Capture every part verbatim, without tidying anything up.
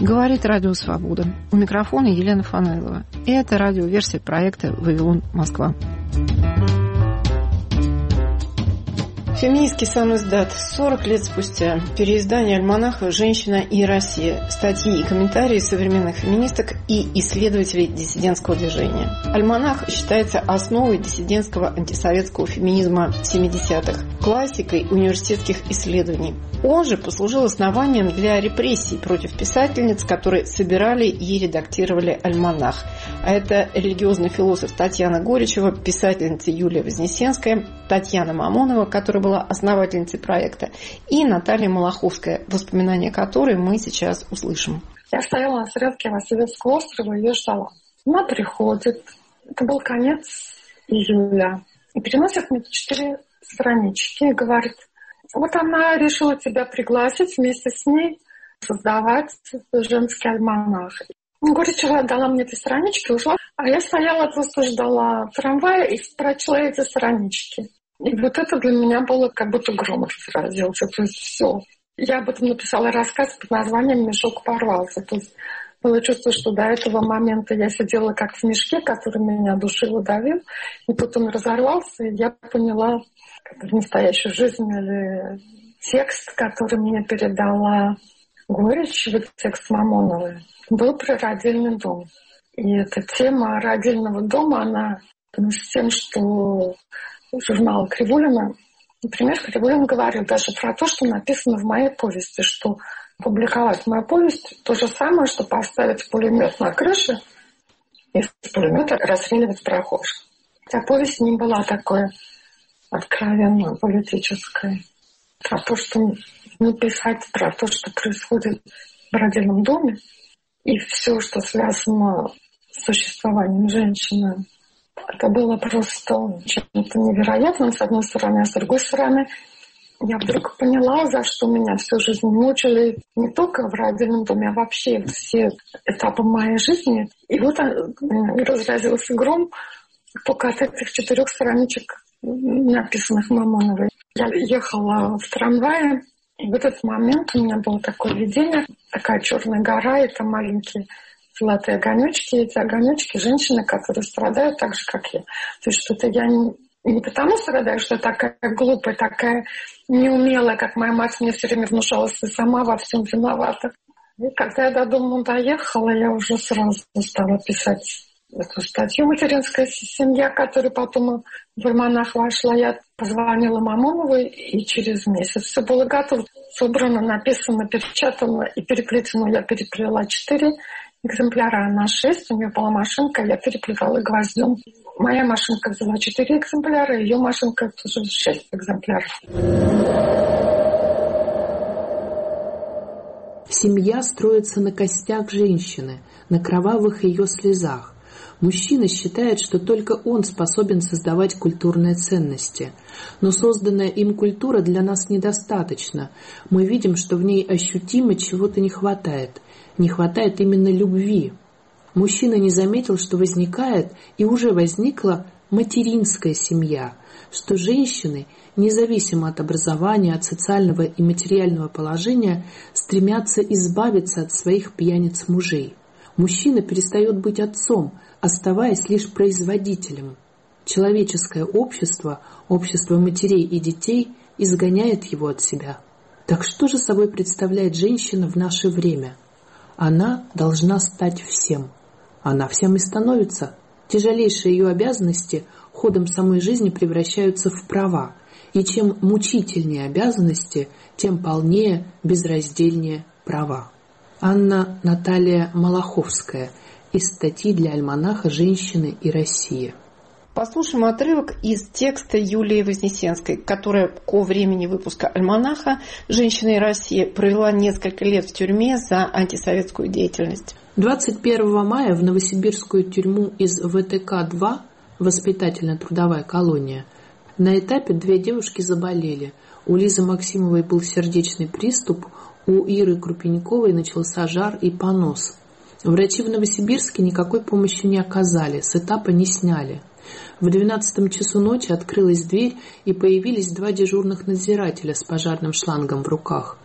Говорит Радио Свобода. У микрофона Елена Фанайлова. И это радиоверсия проекта «Вавилон, Москва». Феминистский самиздат. сорок лет спустя. Переиздание альманаха «Женщина и Россия». Статьи и комментарии современных феминисток и исследователей диссидентского движения. Альманах считается основой диссидентского антисоветского феминизма семидесятых, классикой университетских исследований. Он же послужил основанием для репрессий против писательниц, которые собирали и редактировали альманах. А это религиозный философ Татьяна Горичева, писательница Юлия Вознесенская, Татьяна Мамонова, которая была основательницей проекта, и Наталья Малаховская, воспоминания которой мы сейчас услышим. Я стояла на средке Васильевского острова и ее ждала. Она приходит. Это был конец июля. И переносит мне четыре странички и говорит: вот она решила тебя пригласить вместе с ней создавать женский альманах. Горичева дала мне эти странички, ушла, а я стояла, просто ждала трамвая и прочла эти странички. И вот это для меня было как будто гром разразился. То есть все. Я об этом написала рассказ под названием «Мешок порвался». То есть было чувство, что до этого момента я сидела как в мешке, который меня душил и давил. И тут он разорвался, и я поняла, как в настоящую жизнь или текст, который мне передала Горичева, текст Мамоновой, был про родильный дом. И эта тема родильного дома, она с тем, что журнал Кривулина, например, Кривулин говорил даже про то, что написано в моей повести, что публиковать мою повесть то же самое, что поставить пулемет на крыше и с пулемета расстреливать прохожих. Хотя повесть не была такой откровенно политической. Про то, что написать, про то, что происходит в родильном доме, и все, что связано с существованием женщины. Это было просто чем-то невероятным, с одной стороны, а с другой стороны, я вдруг поняла, за что меня всю жизнь мучили не только в родильном доме, а вообще все этапы моей жизни. И вот разразился гром только от этих четырех страничек, написанных Мамоновой. Я ехала в трамвае, и в этот момент у меня было такое видение, такая черная гора, и там маленькие золотые огонечки, и эти огонечки женщины, которые страдают так же, как я. То есть что-то я не, не потому страдаю, что я такая глупая, такая неумелая, как моя мать мне все время внушала, что сама во всем виновата. И когда я до дома доехала, я уже сразу стала писать эту статью «Материнская семья», которая потом в альманах вошла. Я позвонила Мамоновой, и через месяц все было готово. Собрано, написано, перепечатано и переплетено. Я переплела четыре экземпляра, она шесть. У нее была машинка, я переплетала гвоздем. Моя машинка взяла четыре экземпляра, ее машинка тоже шесть экземпляров. Семья строится на костях женщины, на кровавых ее слезах. Мужчина считает, что только он способен создавать культурные ценности. Но созданная им культура для нас недостаточна. Мы видим, что в ней ощутимо чего-то не хватает. Не хватает именно любви. Мужчина не заметил, что возникает и уже возникла материнская семья, что женщины, независимо от образования, от социального и материального положения, стремятся избавиться от своих пьяниц-мужей. Мужчина перестает быть отцом, оставаясь лишь производителем. Человеческое общество, общество матерей и детей, изгоняет его от себя. Так что же собой представляет женщина в наше время? Она должна стать всем. Она всем и становится. Тяжелейшие ее обязанности ходом самой жизни превращаются в права. И чем мучительнее обязанности, тем полнее, безраздельнее права. Анна Наталья Малаховская из статьи для альманаха «Женщины и Россия». Послушаем отрывок из текста Юлии Вознесенской, которая ко времени выпуска альманаха «Женщина и Россия» провела несколько лет в тюрьме за антисоветскую деятельность. двадцать первого мая в новосибирскую тюрьму из вэ тэ ка два, воспитательно-трудовая колония, на этапе две девушки заболели. У Лизы Максимовой был сердечный приступ, у Иры Крупеньковой начался жар и понос. Врачи в Новосибирске никакой помощи не оказали, с этапа не сняли. В двенадцатом часу ночи открылась дверь, и появились два дежурных надзирателя с пожарным шлангом в руках.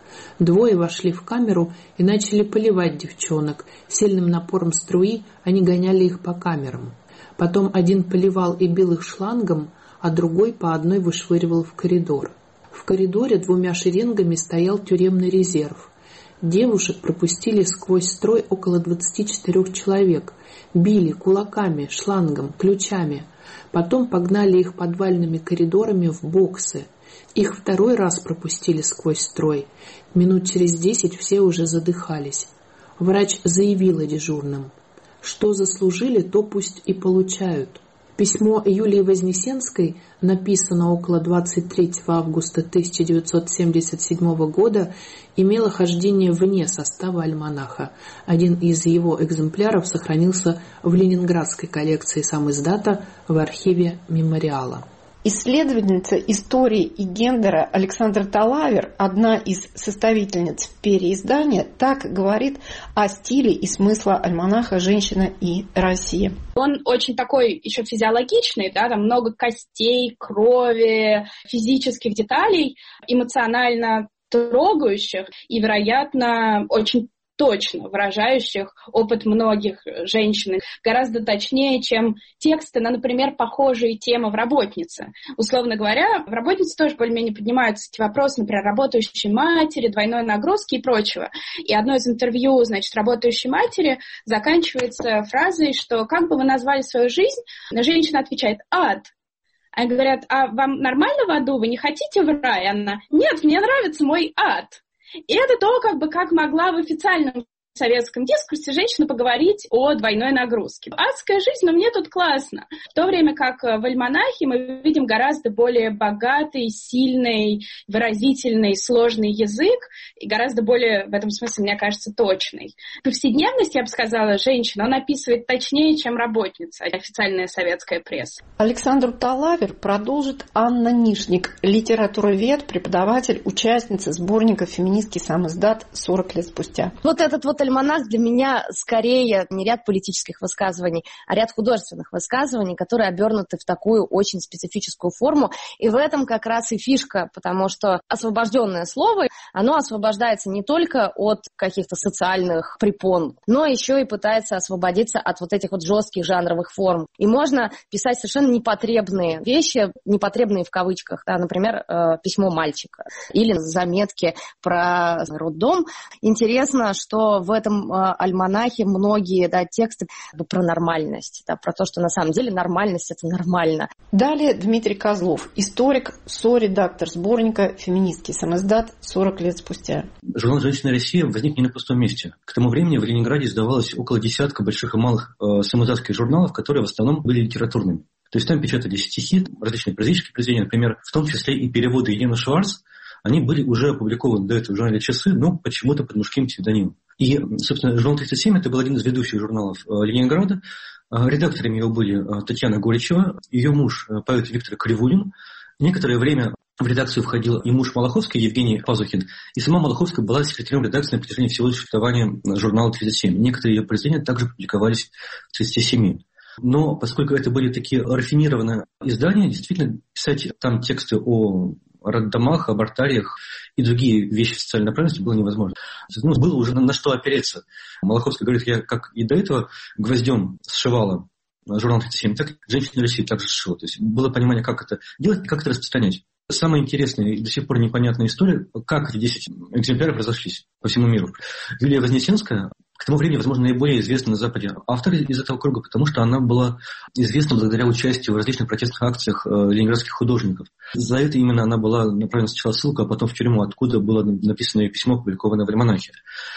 Двое вошли в камеру и начали поливать девчонок. Сильным напором струи они гоняли их по камерам. Потом один поливал и бил их шлангом, а другой по одной вышвыривал в коридор. В коридоре двумя шеренгами стоял тюремный резерв. Девушек пропустили сквозь строй около двадцати четырёх человек. Били кулаками, шлангом, ключами. Потом погнали их подвальными коридорами в боксы. Их второй раз пропустили сквозь строй. Минут через десять все уже задыхались. Врач заявила дежурным: что заслужили, то пусть и получают. Письмо Юлии Вознесенской написано около двадцать третьего августа тысяча девятьсот семьдесят седьмого года, имело хождение вне состава альманаха. Один из его экземпляров сохранился в ленинградской коллекции самиздата в архиве мемориала. Исследовательница истории и гендера Александра Талавер, одна из составительниц переиздания, так говорит о стиле и смысле альманаха «Женщина и Россия». Он очень такой еще физиологичный, да, там много костей, крови, физических деталей, эмоционально трогающих и, вероятно, очень точно выражающих опыт многих женщин, гораздо точнее, чем тексты на, например, похожие темы в «Работнице». Условно говоря, в «Работнице» тоже более-менее поднимаются эти вопросы, например, работающей матери, двойной нагрузки и прочего. И одно из интервью, значит, работающей матери заканчивается фразой, что «как бы вы назвали свою жизнь?» Женщина отвечает «ад». Они говорят: а вам нормально в аду? Вы не хотите в рай? Она: нет, мне нравится мой ад. И это то, как бы, как могла в официальном советском дискурсе женщина поговорить о двойной нагрузке. Адская жизнь, но мне тут классно. В то время как в альманахе мы видим гораздо более богатый, сильный, выразительный, сложный язык и гораздо более, в этом смысле, мне кажется, точный. Повседневность, я бы сказала, женщина, он описывает точнее, чем работница, официальная советская пресса. Александру Талавер продолжит Анна Нишник, литературовед, преподаватель, участница сборника «Феминистский самиздат» сорок лет спустя. Вот этот вот альманах для меня скорее не ряд политических высказываний, а ряд художественных высказываний, которые обернуты в такую очень специфическую форму. И в этом как раз и фишка, потому что освобожденное слово, оно освобождается не только от каких-то социальных препон, но еще и пытается освободиться от вот этих вот жестких жанровых форм. И можно писать совершенно непотребные вещи, непотребные в кавычках, да, например, письмо мальчика или заметки про роддом. Интересно, что в этом э, альманахе многие, да, тексты про нормальность, да, про то, что на самом деле нормальность — это нормально. Далее Дмитрий Козлов, историк, соредактор сборника «Феминистский самиздат» сорок лет спустя. Журнал «Женщина и Россия» возник не на пустом месте. К тому времени в Ленинграде издавалось около десятка больших и малых э, самиздатских журналов, которые в основном были литературными. То есть там печатались стихи, различные прозаические произведения, например, в том числе и переводы Елены Шварц. Они были уже опубликованы до этого в журнале «Часы», но почему-то под мужским псевдонимом. И, собственно, журнал тридцать семь это был один из ведущих журналов Ленинграда. Редакторами его были Татьяна Горичева, ее муж, поэт Виктор Кривулин. Некоторое время в редакцию входил и муж Малаховской, Евгений Пазухин, и сама Малаховская была секретарем редакции на протяжении всего существования журнала тридцать семь. Некоторые ее произведения также публиковались в тридцати семи. Но поскольку это были такие рафинированные издания, действительно писать там тексты о роддомах, абортариях и другие вещи социальной направленности было невозможно. Ну, было уже на, на что опереться. Малаховская говорит, я как и до этого гвоздем сшивала журнал тридцать семь, так и «Женщина России» также сшила. То есть было понимание, как это делать и как это распространять. Самая интересная и до сих пор непонятная история, как эти десять экземпляров разошлись по всему миру. Юлия Вознесенская, к тому времени, возможно, наиболее известный на Западе автор из этого круга, потому что она была известна благодаря участию в различных протестных акциях э, ленинградских художников. За это именно она была направлена сначала ссылку, а потом в тюрьму, откуда было написано ее письмо, опубликованное в «Альманахе».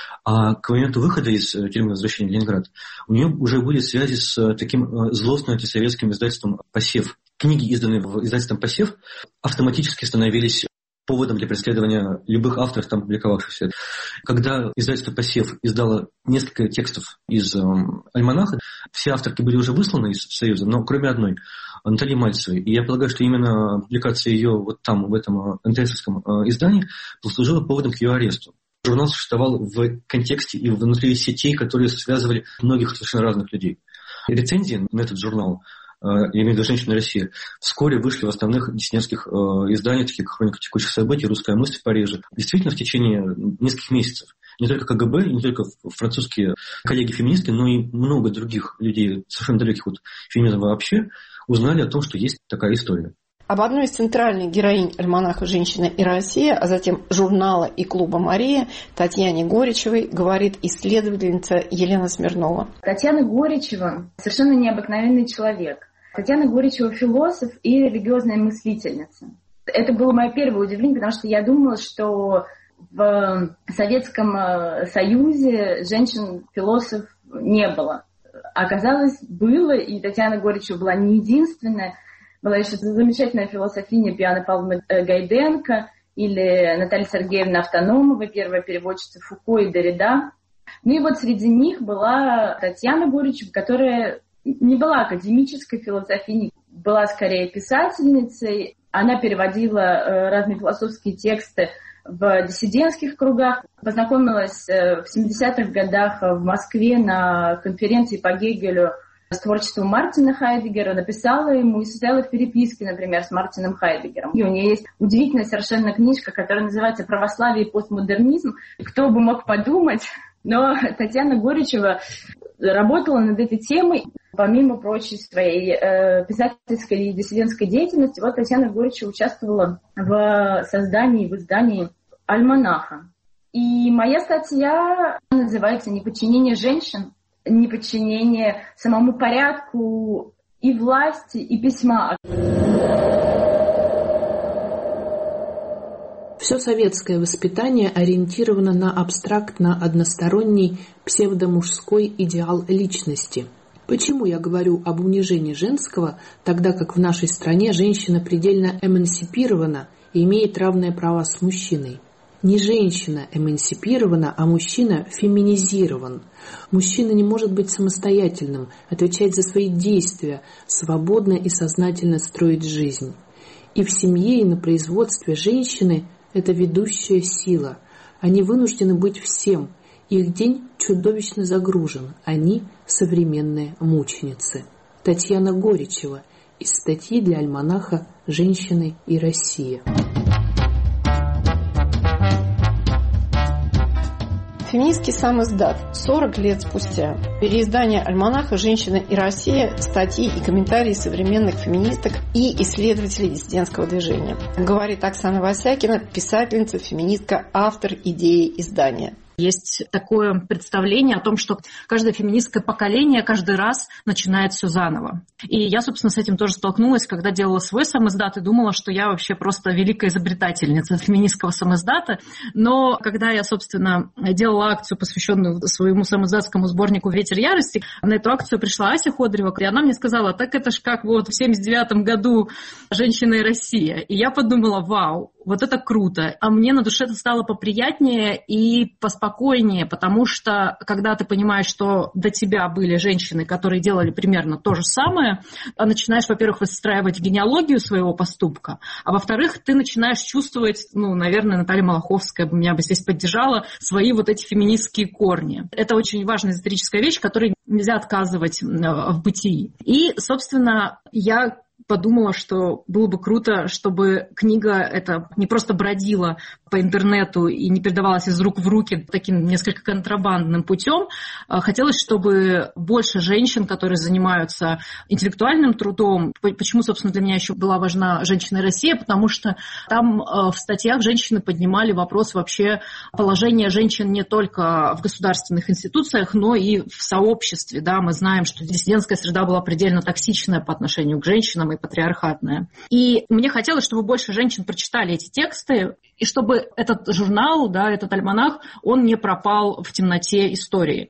А к моменту выхода из тюрьмы возвращения в Ленинград у нее уже были связи с таким э, злостным антисоветским издательством «Посев». Книги, изданные в издательством «Посев», автоматически становились поводом для преследования любых авторов, там публиковавшихся. Когда издательство «Посев» издало несколько текстов из э, «Альманаха», все авторки были уже высланы из Союза, но кроме одной, Натальи Мальцевой. И я полагаю, что именно публикация ее вот там, в этом эн тэ эсовском э, издании, послужила поводом к ее аресту. Журнал существовал в контексте и внутри сетей, которые связывали многих совершенно разных людей. Рецензии на этот журнал я имею в виду «Женщина России», вскоре вышли в основных диссидентских изданиях, таких как «Хроника текущих событий», «Русская мысль» в Париже. Действительно, в течение нескольких месяцев не только ка гэ бэ, не только французские коллеги-феминистки, но и много других людей, совершенно далеких от феминизма вообще, узнали о том, что есть такая история. Об одной из центральных героинь альманаха «Женщина и Россия», а затем журнала и клуба «Мария» Татьяне Горичевой говорит исследовательница Елена Смирнова. Татьяна Горичева совершенно необыкновенный человек. Татьяна Горичева философ и религиозная мыслительница. Это было мое первое удивление, потому что я думала, что в Советском Союзе женщин-философов не было. Оказалось, было, и Татьяна Горичева была не единственная. Была еще замечательная философиня Пиана Павловна Гайденко или Наталья Сергеевна Автономова, первая переводчица Фуко и Деррида. Ну и вот среди них была Татьяна Горичева, которая не была академической философиней, была скорее писательницей. Она переводила разные философские тексты в диссидентских кругах. Познакомилась в семидесятых годах в Москве на конференции по Гегелю с творчеством Мартина Хайдеггера, написала ему и состояла в переписке, например, с Мартином Хайдеггером. И у нее есть удивительная совершенно книжка, которая называется «Православие и постмодернизм». Кто бы мог подумать, но Татьяна Горичева работала над этой темой, помимо прочей своей э, писательской и диссидентской деятельности. Вот Татьяна Горичева участвовала в создании, в издании альманаха. И моя статья называется «Неподчинение женщин», неподчинение самому порядку и власти, и письма. Все советское воспитание ориентировано на абстрактно-односторонний псевдомужской идеал личности. Почему я говорю об унижении женского, тогда как в нашей стране женщина предельно эмансипирована и имеет равные права с мужчиной? Не женщина эмансипирована, а мужчина феминизирован. Мужчина не может быть самостоятельным, отвечать за свои действия, свободно и сознательно строить жизнь. И в семье, и на производстве женщины – это ведущая сила. Они вынуждены быть всем. Их день чудовищно загружен. Они – современные мученицы. Татьяна Горичева из статьи для альманаха «Женщины и Россия». Феминистский самиздат сорок лет спустя. Переиздание альманаха «Женщина и Россия», статьи и комментарии современных феминисток и исследователей диссидентского движения. Говорит Оксана Васякина, писательница, феминистка, автор идеи издания. Есть такое представление о том, что каждое феминистское поколение каждый раз начинает все заново. И я, собственно, с этим тоже столкнулась, когда делала свой самиздат и думала, что я вообще просто великая изобретательница феминистского самиздата. Но когда я, собственно, делала акцию, посвященную своему самиздатскому сборнику «Ветер ярости», на эту акцию пришла Ася Ходрева, и она мне сказала: так это ж как вот в семьдесят девятом году «Женщина и Россия». И я подумала: вау, вот это круто. А мне на душе это стало поприятнее и поспокойнее, потому что когда ты понимаешь, что до тебя были женщины, которые делали примерно то же самое, начинаешь, во-первых, выстраивать генеалогию своего поступка, а во-вторых, ты начинаешь чувствовать, ну, наверное, Наталья Малаховская бы меня бы здесь поддержала, свои вот эти феминистские корни. Это очень важная историческая вещь, которой нельзя отказывать в бытии. И, собственно, я подумала, что было бы круто, чтобы книга эта не просто бродила по интернету и не передавалась из рук в руки таким несколько контрабандным путем. Хотелось, чтобы больше женщин, которые занимаются интеллектуальным трудом. Почему, собственно, для меня еще была важна «Женщина и Россия», потому что там в статьях женщины поднимали вопрос вообще положения женщин не только в государственных институциях, но и в сообществе. Да, мы знаем, что диссидентская среда была предельно токсичная по отношению к женщинам и патриархатная. И мне хотелось, чтобы больше женщин прочитали эти тексты, и чтобы этот журнал, да, этот альманах, он не пропал в темноте истории.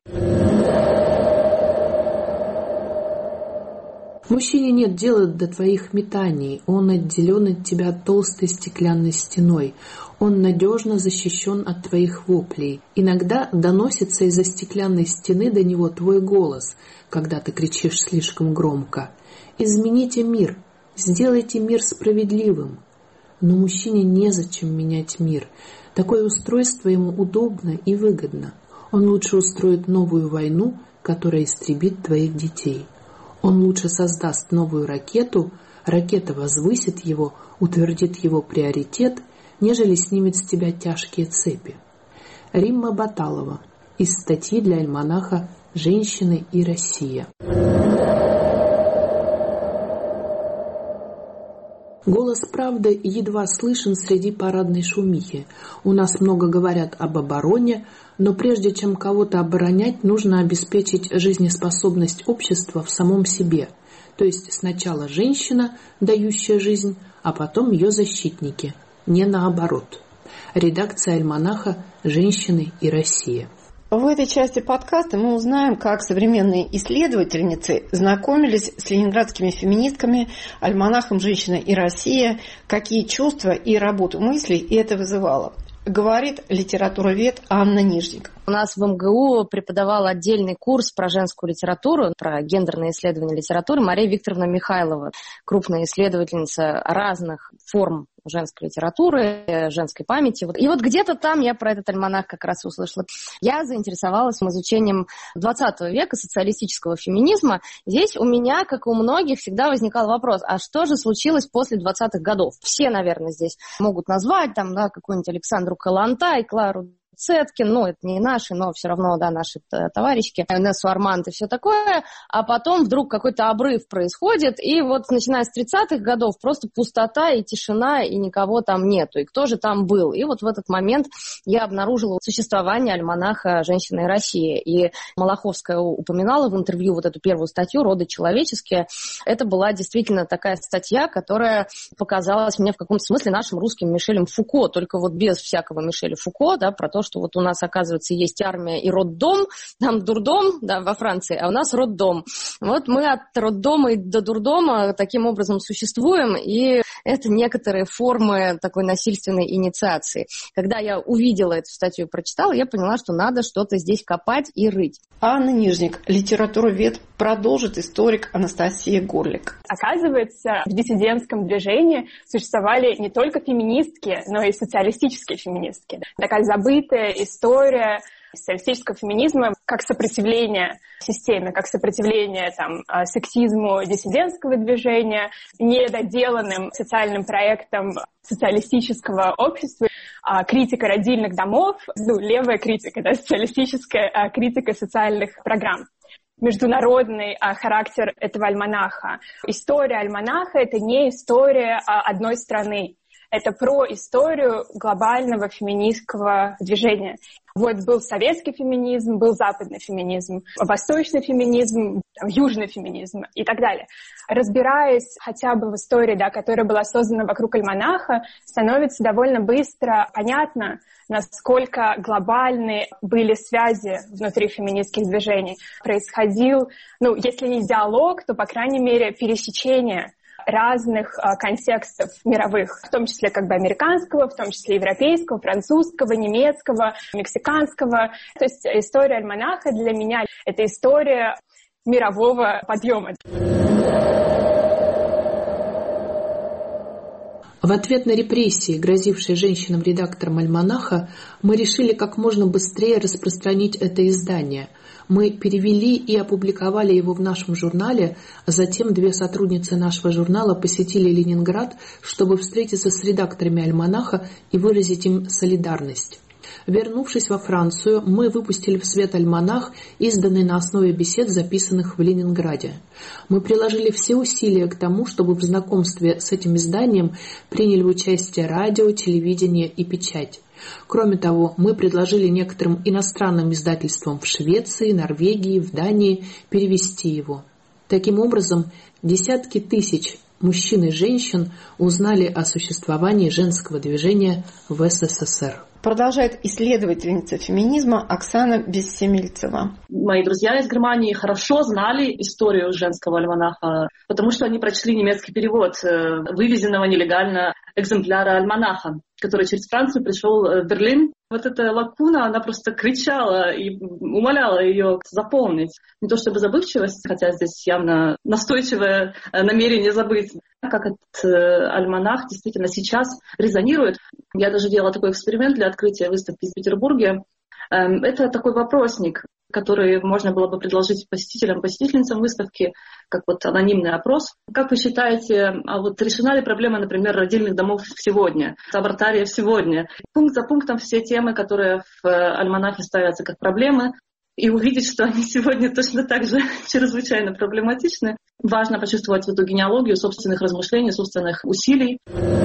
Мужчине нет дела до твоих метаний, он отделен от тебя толстой стеклянной стеной, он надежно защищен от твоих воплей. Иногда доносится из-за стеклянной стены до него твой голос, когда ты кричишь слишком громко. Измените мир, сделайте мир справедливым. Но мужчине незачем менять мир. Такое устройство ему удобно и выгодно. Он лучше устроит новую войну, которая истребит твоих детей. Он лучше создаст новую ракету, ракета возвысит его, утвердит его приоритет, нежели снимет с тебя тяжкие цепи. Римма Баталова. Из статьи для альманаха «Женщины и Россия». Голос правды едва слышен среди парадной шумихи. У нас много говорят об обороне, но прежде чем кого-то оборонять, нужно обеспечить жизнеспособность общества в самом себе. То есть сначала женщина, дающая жизнь, а потом ее защитники. Не наоборот. Редакция альманаха «Женщины и Россия». В этой части подкаста мы узнаем, как современные исследовательницы знакомились с ленинградскими феминистками, альманахом «Женщина и Россия», какие чувства и работу мыслей это вызывало. Говорит литературовед Анна Нижник. У нас в эм гэ у преподавала отдельный курс про женскую литературу, про гендерные исследования литературы Мария Викторовна Михайлова, крупная исследовательница разных форм женской литературы, женской памяти. И вот где-то там я про этот альманах как раз услышала. Я заинтересовалась изучением двадцатого века социалистического феминизма. Здесь у меня, как и у многих, всегда возникал вопрос, а что же случилось после двадцатых годов? Все, наверное, здесь могут назвать там, да, какую-нибудь Александру Калантай, Клару Цеткин, ну, это не наши, но все равно, да, наши товарищи, Нессу Арманд и все такое, а потом вдруг какой-то обрыв происходит, и вот начиная с тридцатых годов просто пустота и тишина, и никого там нету, и кто же там был? И вот в этот момент я обнаружила существование альманаха «Женщина и Россия», и Малаховская упоминала в интервью вот эту первую статью «Роды человеческие». Это была действительно такая статья, которая показалась мне в каком-то смысле нашим русским Мишелем Фуко, только вот без всякого Мишеля Фуко, да, про то, что вот у нас, оказывается, есть армия и роддом, там дурдом, да, во Франции, а у нас роддом. Вот мы от роддома и до дурдома таким образом существуем, и это некоторые формы такой насильственной инициации. Когда я увидела эту статью и прочитала, я поняла, что надо что-то здесь копать и рыть. Анна Нижник, литературовед, продолжит историк Анастасия Горлик. Оказывается, в диссидентском движении существовали не только феминистки, но и социалистические феминистки. Такая забытая история социалистического феминизма как сопротивление системе, как сопротивление там, сексизму диссидентского движения, недоделанным социальным проектом социалистического общества, критика родильных домов, ну, левая критика, да, социалистическая критика социальных программ. Международный а, характер этого альманаха. История альманаха — это не история а, одной страны. Это про историю глобального феминистского движения. Вот был советский феминизм, был западный феминизм, восточный феминизм, южный феминизм и так далее. Разбираясь хотя бы в истории, да, которая была создана вокруг альманаха, становится довольно быстро понятно, насколько глобальны были связи внутри феминистских движений. Происходил, ну, если не диалог, то, по крайней мере, пересечение разных а, контекстов мировых, в том числе как бы американского, в том числе европейского, французского, немецкого, мексиканского. То есть история альманаха для меня — это история мирового подъема. В ответ на репрессии, грозившие женщинам-редакторам альманаха, мы решили как можно быстрее распространить это издание. Мы перевели и опубликовали его в нашем журнале, а затем две сотрудницы нашего журнала посетили Ленинград, чтобы встретиться с редакторами альманаха и выразить им солидарность. Вернувшись во Францию, мы выпустили в свет альманах, изданный на основе бесед, записанных в Ленинграде. Мы приложили все усилия к тому, чтобы в знакомстве с этим изданием приняли участие радио, телевидение и печать. Кроме того, мы предложили некоторым иностранным издательствам в Швеции, Норвегии, в Дании перевести его. Таким образом, десятки тысяч мужчин и женщин узнали о существовании женского движения в эс эс эс эр. Продолжает исследовательница феминизма Оксана Бессемельцева. Мои друзья из Германии хорошо знали историю женского альманаха, потому что они прочли немецкий перевод вывезенного нелегально экземпляра альманаха, который через Францию пришел в Берлин. Вот эта лакуна, она просто кричала и умоляла ее заполнить. Не то чтобы забывчивость, хотя здесь явно настойчивое намерение забыть. Как этот альманах действительно сейчас резонирует. Я даже делала такой эксперимент для открытия выставки в Петербурге. Это такой вопросник. которые можно было бы предложить посетителям, посетительницам выставки, как вот анонимный опрос. Как вы считаете, а вот решена ли проблема, например, родильных домов сегодня, абортариев сегодня? Пункт за пунктом все темы, которые в альманахе ставятся как проблемы, и увидеть, что они сегодня точно так же чрезвычайно проблематичны. Важно почувствовать эту генеалогию собственных размышлений, собственных усилий.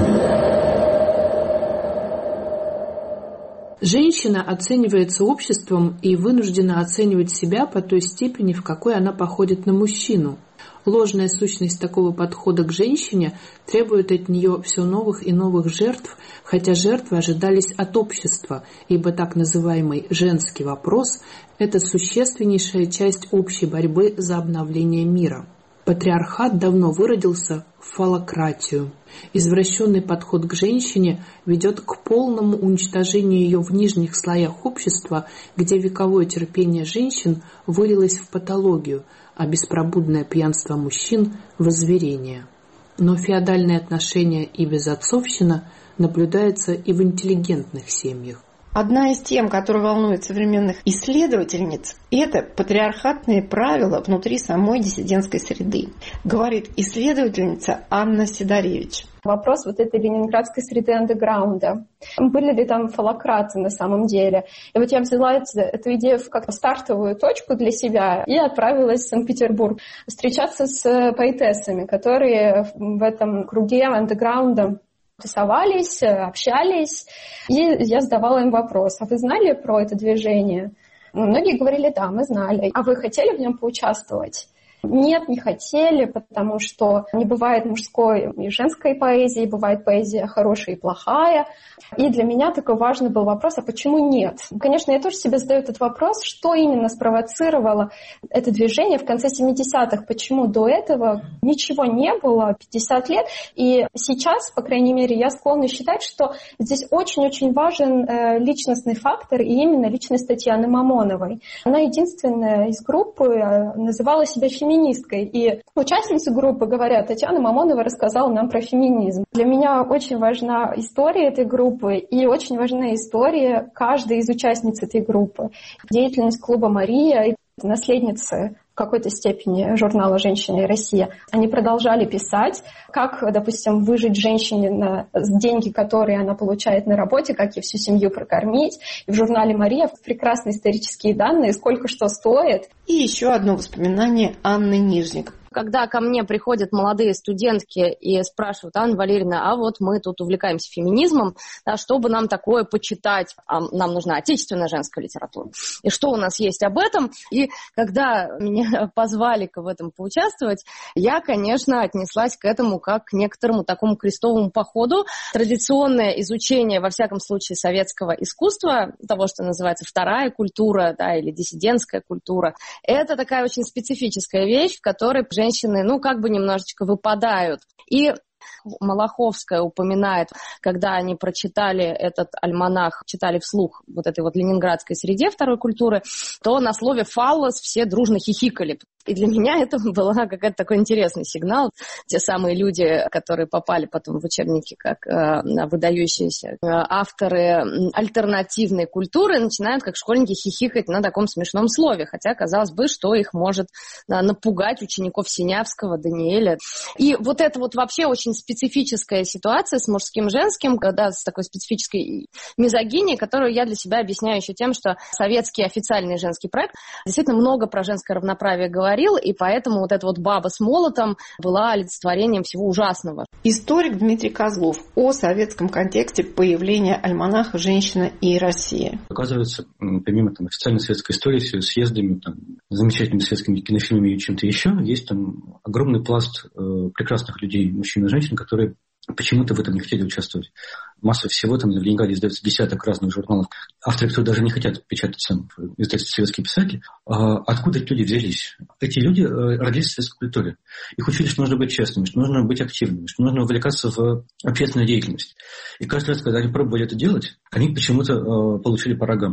Женщина оценивается обществом и вынуждена оценивать себя по той степени, в какой она походит на мужчину. Ложная сущность такого подхода к женщине требует от нее все новых и новых жертв, хотя жертвы ожидались от общества, ибо так называемый «женский вопрос» – это существеннейшая часть общей борьбы за обновление мира. Патриархат давно выродился в фалократию. Извращенный подход к женщине ведет к полному уничтожению ее в нижних слоях общества, где вековое терпение женщин вылилось в патологию, а беспробудное пьянство мужчин – в озверение. Но феодальные отношения и безотцовщина наблюдаются и в интеллигентных семьях. Одна из тем, которая волнует современных исследовательниц, это патриархатные правила внутри самой диссидентской среды, говорит исследовательница Анна Сидоревич. Вопрос вот этой ленинградской среды андеграунда. Были ли там фалократы на самом деле? И вот я взяла эту идею как стартовую точку для себя и отправилась в Санкт-Петербург встречаться с поэтессами, которые в этом круге андеграунда тусовались, общались, и я задавала им вопрос: а вы знали про это движение? Многие говорили: да, мы знали. А вы хотели в нем поучаствовать? Нет, не хотели, потому что не бывает мужской и женской поэзии, бывает поэзия хорошая и плохая. И для меня такой важный был вопрос: а почему нет? Конечно, я тоже себе задаю этот вопрос, что именно спровоцировало это движение в конце семидесятых, почему до этого ничего не было, пятьдесят лет. И сейчас, по крайней мере, я склонна считать, что здесь очень-очень важен э, личностный фактор, и именно личность Татьяны Мамоновой. Она единственная из группы э, называла себя феминисткой. Феминисткой. И участницы группы говорят: Татьяна Мамонова рассказала нам про феминизм. Для меня очень важна история этой группы и очень важна история каждой из участниц этой группы. Деятельность клуба «Мария», наследницы в какой-то степени журнала «Женщина и Россия», они продолжали писать, как, допустим, выжить женщине на деньги, которые она получает на работе, как ей всю семью прокормить. И в журнале «Мария» прекрасные исторические данные, сколько что стоит. И еще одно воспоминание Анны Нижник. Когда ко мне приходят молодые студентки и спрашивают: Анна Валерьевна, а вот мы тут увлекаемся феминизмом, да, что бы нам такое почитать? А нам нужна отечественная женская литература. И что у нас есть об этом? И когда меня позвали в этом поучаствовать, я, конечно, отнеслась к этому как к некоторому такому крестовому походу. Традиционное изучение, во всяком случае, советского искусства, того, что называется вторая культура, да, или диссидентская культура, это такая очень специфическая вещь, в которой женщины, ну, как бы немножечко выпадают. И Малаховская упоминает, когда они прочитали этот альманах, читали вслух вот этой вот ленинградской среде второй культуры, то на слове «фаллос» все дружно хихикали. И для меня это был какой-то такой интересный сигнал. Те самые люди, которые попали потом в учебники как э, выдающиеся э, авторы альтернативной культуры, начинают как школьники хихикать на таком смешном слове. Хотя, казалось бы, что их может э, напугать учеников Синявского, Даниэля. И вот это вот вообще очень специфическая ситуация с мужским и женским, когда с такой специфической мизогинией, которую я для себя объясняю еще тем, что советский официальный женский проект действительно много про женское равноправие говорит, и поэтому вот эта вот баба с молотом была олицетворением всего ужасного. Историк Дмитрий Козлов о советском контексте появления альманаха «Женщина и Россия». Оказывается, помимо там, официальной советской истории с съездами, там, замечательными советскими кинофильмами и чем-то еще, есть там огромный пласт э, прекрасных людей, мужчин и женщин, которые почему-то в этом не хотели участвовать. Масса всего, там в Ленинграде издается десяток разных журналов. Авторы, которые даже не хотят печататься в издательстве «Советские писатели». А откуда эти люди взялись? Эти люди родились в советской культуре. Их учили, что нужно быть честными, что нужно быть активными, что нужно увлекаться в общественную деятельность. И каждый раз, когда они пробовали это делать, они почему-то получили по рогам.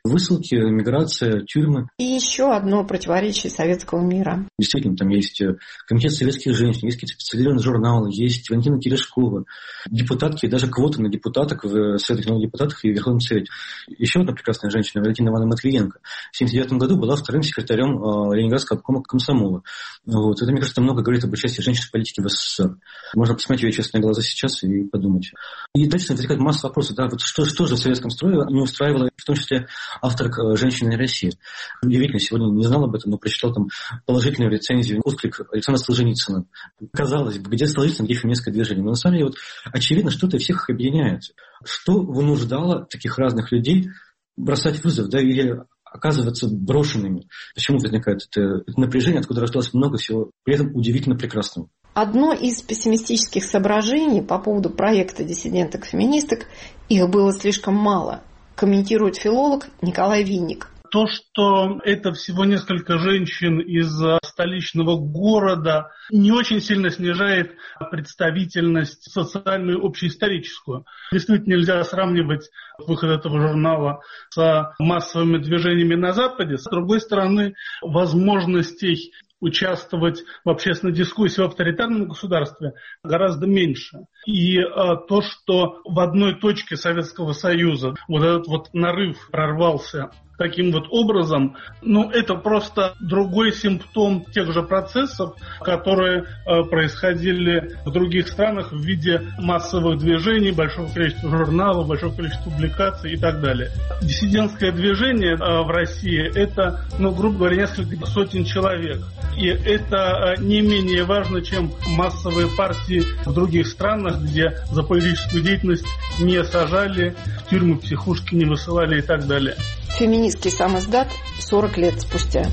Высылки, миграция, тюрьмы. И еще одно противоречие советского мира. Действительно, там есть комитет советских женщин, есть какие-то специализированные журналы, есть Валентина Терешкова, депутатки, даже квоты на депутаток в Советах народных депутатов и в Верховном Совете. Еще одна прекрасная женщина, Валентина Ивановна Матвиенко, в семьдесят девятом году была вторым секретарем Ленинградского обкома комсомола. Вот. Это, мне кажется, много говорит об участии женщин в политике в СССР. Можно посмотреть ее честные глаза сейчас и подумать. И дальше возникает масса вопросов. Да, вот что, что же в советском строе не устраивало, в том числе авторок «Женщины России». Удивительно, сегодня не знал об этом, но прочитал там положительную рецензию, отклик Александра Солженицына. Казалось бы, где Солженицын, где феминистское движение. Но на самом деле вот, очевидно, что-то всех их объединяет. Что вынуждало таких разных людей бросать вызов, да, или оказываться брошенными? Почему возникает это, это напряжение, откуда рождалось много всего, при этом удивительно прекрасного? Одно из пессимистических соображений по поводу проекта диссиденток-феминисток – их было слишком мало, комментирует филолог Николай Винник. То, что это всего несколько женщин из столичного города, не очень сильно снижает представительность социальную, общеисторическую. Действительно, нельзя сравнивать выход этого журнала с массовыми движениями на Западе. С другой стороны, возможностей участвовать в общественной дискуссии в авторитарном государстве гораздо меньше. И а, то, что в одной точке Советского Союза вот этот вот нарыв прорвался таким вот образом, ну, это просто другой симптом тех же процессов, которые э, происходили в других странах в виде массовых движений, большого количества журналов, большого количества публикаций и так далее. Диссидентское движение э, в России – это, ну, грубо говоря, несколько сотен человек. И это э, не менее важно, чем массовые партии в других странах, где за политическую деятельность не сажали, в тюрьмы, психушки не высылали и так далее. Феминистский самиздат сорок лет спустя.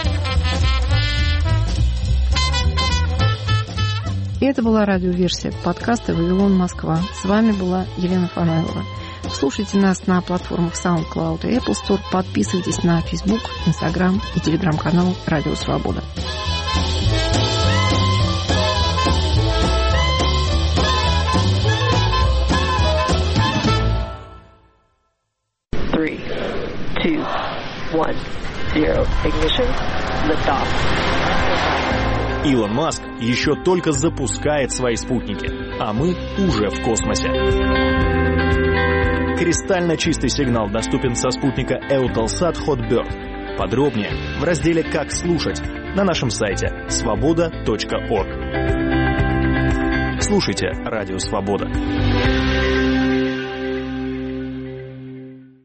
И это была радиоверсия подкаста «Вавилон, Москва». С вами была Елена Фанайлова. Слушайте нас на платформах SoundCloud и Apple Store. Подписывайтесь на Facebook, Instagram и телеграм-канал «Радио Свобода». two, one, zero, ignition, lift-off. Илон Маск еще только запускает свои спутники, а мы уже в космосе. Кристально чистый сигнал доступен со спутника Eutelsat Hotbird. Подробнее в разделе «Как слушать» на нашем сайте свобода точка орг. Слушайте «Радио Свобода».